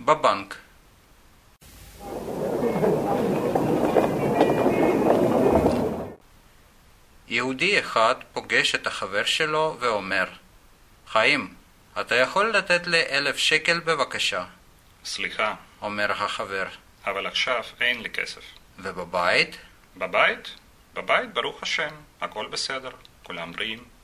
בבנק. יהודי אחד פוגש את החבר שלו ואומר, חיים, אתה יכול לתת לי 1,000 שקל בבקשה? סליחה, אומר החבר. אבל עכשיו אין לי כסף. ובבית? בבית? בבית, ברוך השם, הכל בסדר, כולם בריאים.